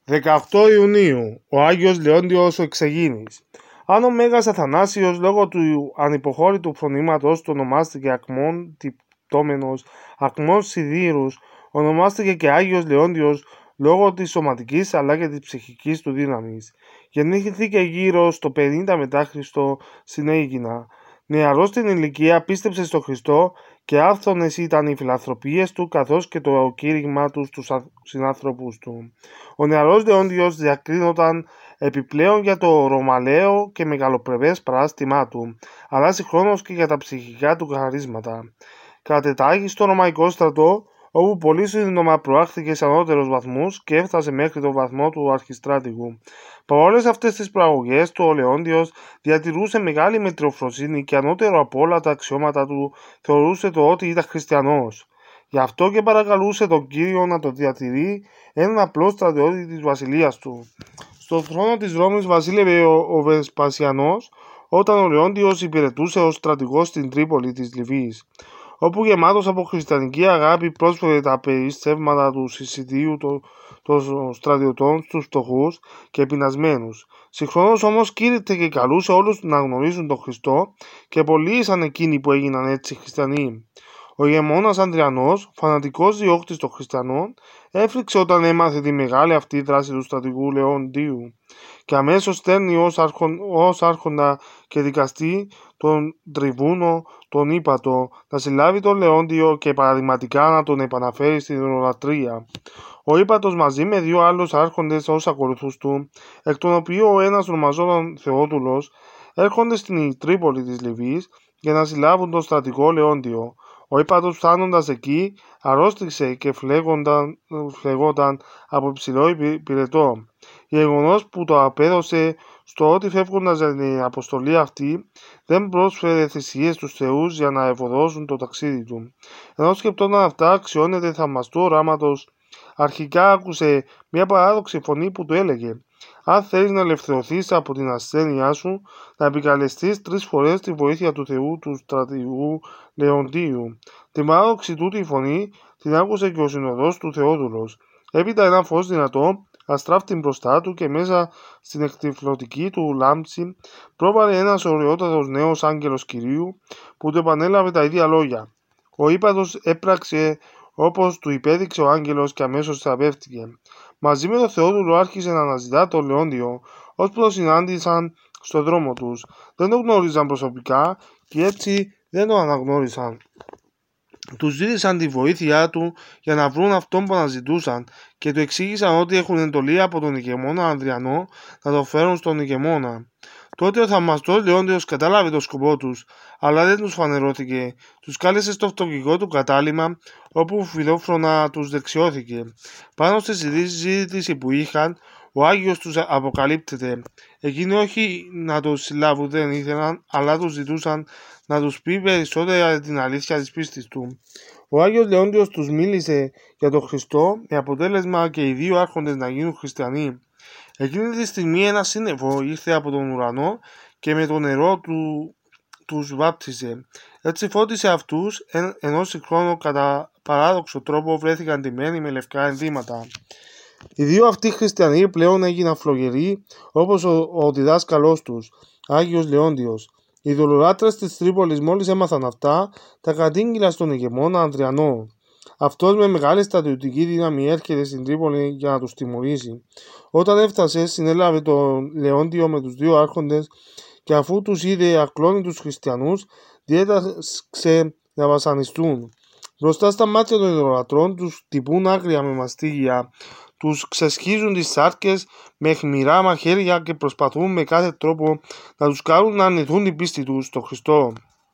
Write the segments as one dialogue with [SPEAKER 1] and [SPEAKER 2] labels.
[SPEAKER 1] 18 Ιουνίου, ο Άγιος Λεόντιος ο Εξεγίνης. Αν ο Μέγας Αθανάσιος λόγω του ανυποχώρητου φρονήματος του ονομάστηκε Ακμών τυπτόμενος, Ακμός Σιδήρους, ονομάστηκε και Άγιος Λεόντιος λόγω της σωματικής αλλά και της ψυχικής του δύναμης. Γεννήθηκε γύρω στο 50 μετά Χριστό στην Αίγινα. Νεαρός στην ηλικία πίστεψε στο Χριστό και άφθονες ήταν οι φιλανθρωπίες του καθώς και το κήρυγμα του στους συνάνθρωπους του. Ο νεαρός Λεόντιος διακρίνονταν επιπλέον για το ρωμαλαίο και μεγαλοπρεπές παράστημά του, αλλά συγχρόνως και για τα ψυχικά του χαρίσματα. Κατετάγει στο ρωμαϊκό στρατό, όπου πολύ σύντομα προάχθηκε σε ανώτερους βαθμούς και έφτασε μέχρι το βαθμό του αρχιστράτηγου. Παρόλες αυτές τις προαγωγές του, ο Λεόντιος διατηρούσε μεγάλη μετριοφροσύνη και ανώτερο από όλα τα αξιώματα του θεωρούσε το ότι ήταν χριστιανός. Γι' αυτό και παρακαλούσε τον Κύριο να το διατηρεί έναν απλό στρατιώτη της βασιλείας του. Στο θρόνο της Ρώμης βασίλευε ο Βεσπασιανός, όταν ο Λεόντιος υπηρετούσε ως στρατηγός στην Τρίπολη της Λιβύης, όπου γεμάτος από χριστιανική αγάπη πρόσφερε τα περιστεύματα του συσιτίου των στρατιωτών στους φτωχούς και πεινασμένους. Συγχρόνως όμως κήρυτε και καλούσε όλους να γνωρίζουν τον Χριστό και πολλοί ήσαν εκείνοι που έγιναν έτσι χριστιανοί. Ο ηγεμόνας Ανδριανός, φανατικός διώκτης των χριστιανών, έφρυξε όταν έμαθε τη μεγάλη αυτή δράση του στρατηγού Λεόντιου και αμέσως στέλνει ως άρχοντα και δικαστή τον Τριβούνο, τον Ύπατο, να συλλάβει τον Λεόντιο και παραδειγματικά να τον επαναφέρει στην ιδωλατρία. Ο Ύπατος μαζί με δύο άλλους άρχοντες ως ακολουθούς του, εκ των οποίων ο ένας ονομαζόταν Θεόδουλος, έρχονται στην Τρίπολη της Λιβύης για να συλλάβουν τον στρατηγό Λεόντιο. Ο Ύπατος φτάνοντας εκεί αρρώστησε και φλεγόταν από υψηλό πυρετό. Γεγονός που το απέδωσε στο ότι φεύγοντας για την αποστολή αυτή δεν πρόσφερε θυσίες στους θεούς για να ευωδώσουν το ταξίδι του. Ενώ σκεπτόταν αυτά αξιώνεται θαυμαστού οράματος, αρχικά άκουσε μια παράδοξη φωνή που του έλεγε: «Αν θέλεις να ελευθερωθείς από την ασθένειά σου, να επικαλεστείς 3 φορές τη βοήθεια του Θεού του στρατηγού Λεοντίου». Την παράδοξη τούτη φωνή την άκουσε και ο συνοδός του Θεόδουλος. Έπειτα ένα φως δυνατό αστράφτην μπροστά του και μέσα στην εκτυφλωτική του λάμψη πρόβαλε ένας ωραιότατος νέος άγγελος Κυρίου που του επανέλαβε τα ίδια λόγια. Ο Ύπατος έπραξε όπως του υπέδειξε ο άγγελος και αμέσως θεραπεύτηκε. Μαζί με τον Θεόδουλο άρχισε να αναζητά τον Λεόντιο, ώσπου το συνάντησαν στον δρόμο τους. Δεν το γνώριζαν προσωπικά και έτσι δεν το αναγνώρισαν. Τους ζήτησαν τη βοήθειά του για να βρουν αυτόν που αναζητούσαν και του εξήγησαν ότι έχουν εντολή από τον ηγεμόνα Ανδριανό να το φέρουν στον ηγεμόνα. Τότε ο θαυμαστός Λεόντιος κατάλαβε το σκοπό τους, αλλά δεν τους φανερώθηκε. Τους κάλεσε στο φτωχικό του κατάλημα, όπου φιλόφρονα τους δεξιώθηκε. Πάνω στη συζήτηση που είχαν, ο Άγιος τους αποκαλύπτεται. Εκείνοι όχι να τους συλλάβουν δεν ήθελαν, αλλά τους ζητούσαν να τους πει περισσότερα για την αλήθεια της πίστης του. Ο Άγιος Λεόντιος τους μίλησε για τον Χριστό, με αποτέλεσμα και οι δύο άρχοντες να γίνουν χριστιανοί. Εκείνη τη στιγμή ένα σύννεφο ήρθε από τον ουρανό και με το νερό τους βάπτισε. Έτσι φώτισε αυτούς, ενώ συγχρόνως κατά παράδοξο τρόπο βρέθηκαν ντυμένοι με λευκά ενδύματα. Οι δύο αυτοί χριστιανοί πλέον έγιναν φλογεροί όπως ο διδάσκαλός τους, Άγιος Λεόντιος. Οι ειδωλολάτρες της Τρίπολης μόλις έμαθαν αυτά, τα κατήγγειλαν στον ηγεμόνα Ανδριανό. Αυτός με μεγάλη στρατιωτική δύναμη έρχεται στην Τρίπολη για να τους τιμωρήσει. Όταν έφτασε, συνέλαβε τον Λεόντιο με τους δύο άρχοντες και αφού τους είδε ακλόνητους χριστιανούς, διέταξε να βασανιστούν. Μπροστά στα μάτια των ειδωλολατρών τους τυπούν άγρια με μαστίγια, τους ξεσχίζουν τις σάρκες με αιχμηρά μαχαίρια και προσπαθούν με κάθε τρόπο να τους κάνουν να αρνηθούν την πίστη τους στον Χριστό.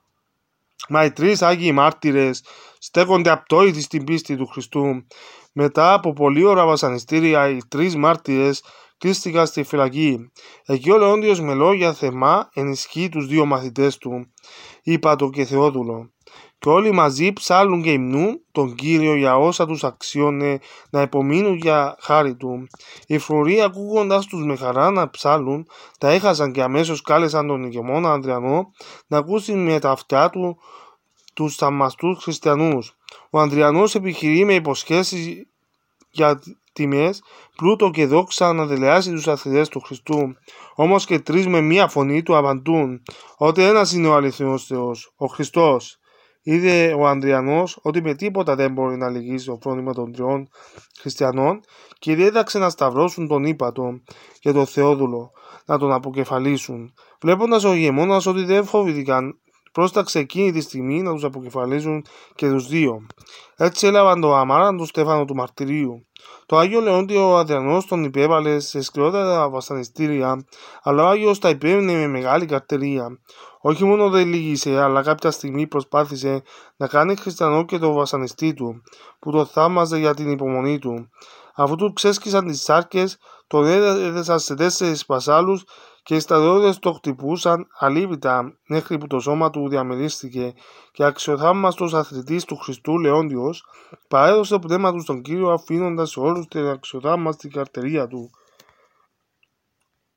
[SPEAKER 1] Μα οι 3 Άγιοι μάρτυρες στέκονται απτόητοι στην πίστη του Χριστού. Μετά από πολλή ώρα βασανιστήρια, οι 3 μάρτυρες κλείστηκαν στη φυλακή. Εκεί ο Λεόντιος με λόγια θερμά ενισχύει τους 2 μαθητές του, Ύπατο και Θεόδουλο. Και όλοι μαζί ψάλλουν και υμνούν τον Κύριο για όσα τους αξιώνε να υπομείνουν για χάρη του. Οι φρουροί, ακούγοντας τους με χαρά να ψάλλουν, τα έχασαν και αμέσως κάλεσαν τον ηγεμόνα Ανδριανό να ακούσει με τα αυτιά του τους θαυμαστούς χριστιανούς. Ο Ανδριανός επιχειρεί με υποσχέσεις τιμές, πλούτο και δόξα να δελεάσει τους αθλητές του Χριστού. Όμως και τρεις με μία φωνή του απαντούν ότι ένας είναι ο αληθινός Θεός, ο Χριστός. Είδε ο Ανδριανός ότι με τίποτα δεν μπορεί να λυγίσει το φρόνημα των τριών χριστιανών και διέταξε να σταυρώσουν τον ύπατο και τον Θεόδουλο, να τον αποκεφαλίσουν. Βλέποντας ο ηγεμόνας ότι δεν φοβήθηκαν, πρόσταξε εκείνη τη στιγμή να τους αποκεφαλίσουν και τους δύο. Έτσι έλαβαν το αμάραν του Στέφανο του μαρτυρίου. Το Άγιο Λεόντιο ο Ανδριανός τον υπέβαλε σε σκληρότερα βασανιστήρια, αλλά ο Άγιος τα υπέμεινε με μεγάλη καρτερία. Όχι μόνο δεν λύγησε, αλλά κάποια στιγμή προσπάθησε να κάνει χριστιανό και το βασανιστή του, που το θαύμαζε για την υπομονή του. Αφού του ξέσκισαν τις σάρκες, τον έδεσαν σε 4 βασάλους και οι στρατιώτες το χτυπούσαν αλήβητα μέχρι που το σώμα του διαμερίστηκε και αξιοθαύμαστος αθλητής του Χριστού Λεόντιος παρέδωσε το πνεύμα του στον Κύριο, αφήνοντας σε όλους την αξιοθαύμαστη καρτερία του.